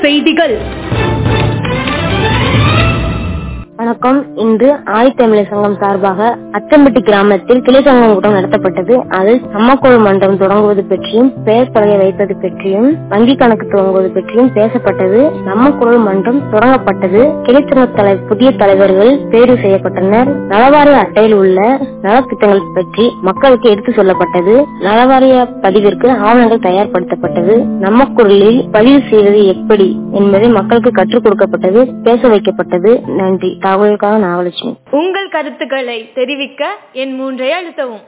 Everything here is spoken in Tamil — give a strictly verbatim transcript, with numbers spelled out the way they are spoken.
செய்திகள். வணக்கம். இன்று ஆதித்தமிழர் சங்கம் சார்பாக அச்சம்பட்டி கிராமத்தில் கிளை சங்கம் கூட்டம் நடத்தப்பட்டது. அதில் நம்மக்குழு மன்றம் தொடங்குவது பற்றியும், பெயர் பலகை வைப்பது பற்றியும், வங்கி கணக்கு தொடங்குவது பற்றியும் பேசப்பட்டது. நம்மக்குழு மன்றம் தொடங்கப்பட்டது. கிளைச்சங்க தலை புதிய தலைவர்கள் தேர்வு செய்யப்பட்டனர். நலவாரிய அட்டையில் உள்ள நலத்திட்டங்கள் பற்றி மக்களுக்கு எடுத்து சொல்லப்பட்டது. நலவாரிய பதிவிற்கு ஆவணங்கள் தயார்படுத்தப்பட்டது. நம்ம குரலில் பதிவு செய்வது எப்படி என்பதை மக்களுக்கு கற்றுக் கொடுக்கப்பட்டது, பேச வைக்கப்பட்டது. நன்றி. தகவலுக்காக நாகலட்சுமி. உங்கள் கருத்துக்களை தெரிவிக்க என் மூன்றை அழுத்தவும்.